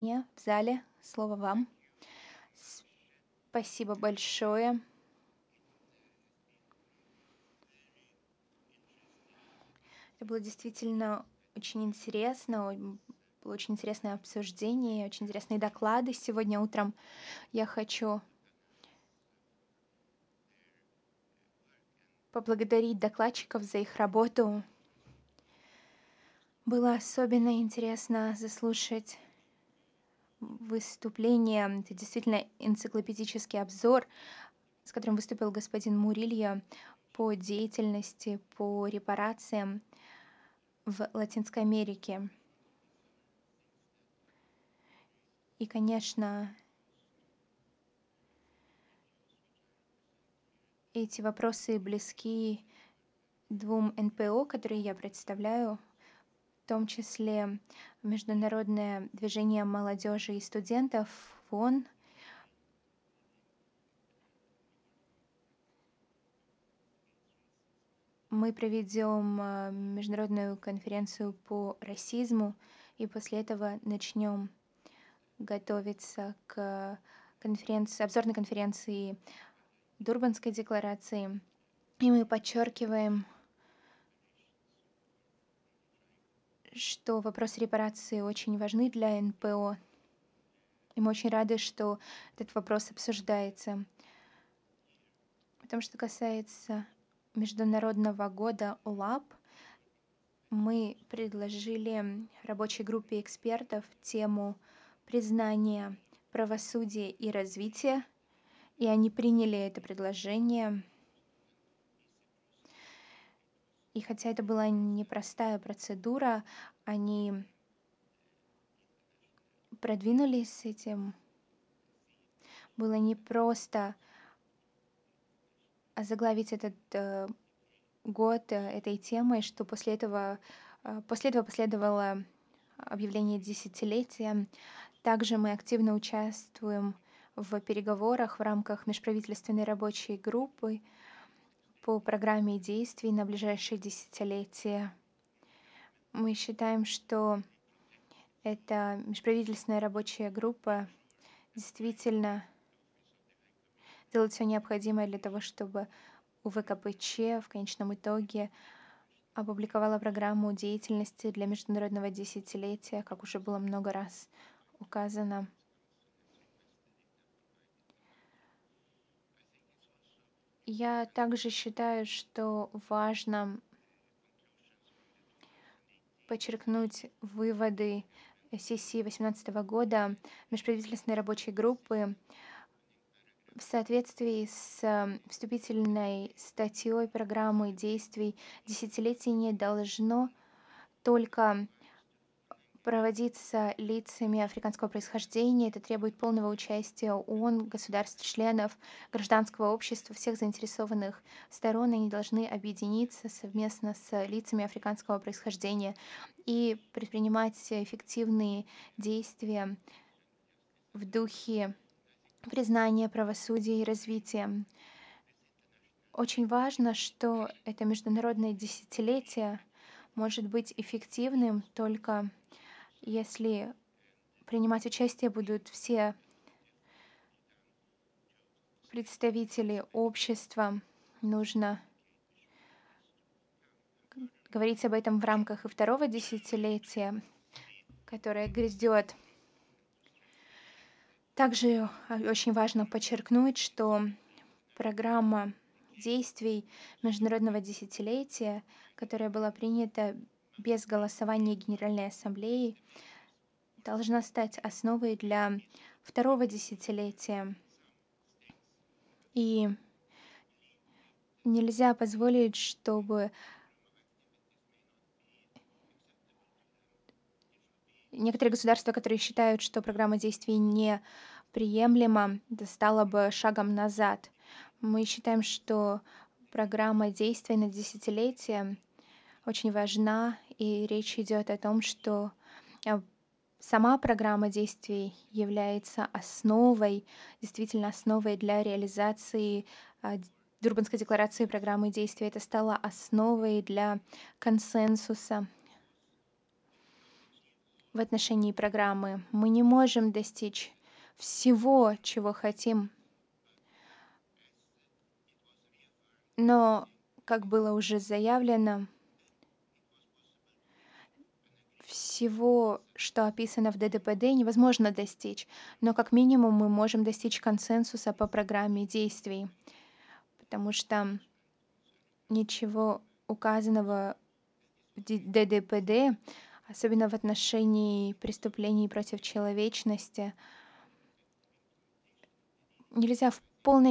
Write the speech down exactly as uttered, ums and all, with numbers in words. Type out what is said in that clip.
Не, в зале. Слово вам. Спасибо большое. Это было действительно очень интересно. ой, Было очень интересное обсуждение, очень интересные доклады сегодня утром. Я хочу поблагодарить докладчиков за их работу. Было особенно интересно заслушать выступление. Это действительно энциклопедический обзор, с которым выступил господин Мурилья по деятельности, по репарациям в Латинской Америке. И, конечно, эти вопросы близки двум эн пэ о, которые я представляю, в том числе Международное движение молодежи и студентов ФОН. Мы проведем э, международную конференцию по расизму, и после этого начнем готовиться к конференции, обзорной конференции Дурбанской декларации. И мы подчеркиваем, что вопросы репарации очень важны для эн пэ о. И мы очень рады, что этот вопрос обсуждается. Потому что касается Международного года ОЛАП, мы предложили рабочей группе экспертов тему признания правосудия и развития, и они приняли это предложение. И хотя это была непростая процедура, они продвинулись с этим. Было непросто озаглавить этот э, год э, этой темой, что после этого, э, после этого последовало объявление десятилетия. Также мы активно участвуем в переговорах в рамках межправительственной рабочей группы по программе действий на ближайшие десятилетия. Мы считаем, что эта межправительственная рабочая группа действительно делает все необходимое для того, чтобы у вэ ка пэ че в конечном итоге опубликовала программу деятельности для международного десятилетия, как уже было много раз указано. Я также считаю, что важно подчеркнуть выводы сессии две тысячи восемнадцатого года межправительственной рабочей группы в соответствии с э, вступительной статьей программы действий. Десятилетие не должно только проводиться лицами африканского происхождения. Это требует полного участия ООН, государств-членов, гражданского общества, всех заинтересованных сторон. Они должны объединиться совместно с лицами африканского происхождения и предпринимать эффективные действия в духе признания правосудия и развития. Очень важно, что это международное десятилетие может быть эффективным только если принимать участие будут все представители общества. Нужно говорить об этом в рамках и второго десятилетия, которое грядет. Также а, очень важно подчеркнуть, что программа действий международного десятилетия, которая была принята без голосования Генеральной Ассамблеи, должна стать основой для второго десятилетия. И нельзя позволить, чтобы некоторые государства, которые считают, что программа действий неприемлема, это стало бы шагом назад. Мы считаем, что программа действий на десятилетие очень важна, и речь идет о том, что э, сама программа действий является основой, действительно основой для реализации э, Дурбанской декларации программы действий. Это стало основой для консенсуса в отношении программы. Мы не можем достичь всего, чего хотим, но, как было уже заявлено, всего, что описано в Д Д П Д, невозможно достичь, но как минимум мы можем достичь консенсуса по программе действий, потому что ничего указанного в Д Д П Д, особенно в отношении преступлений против человечности, нельзя в полной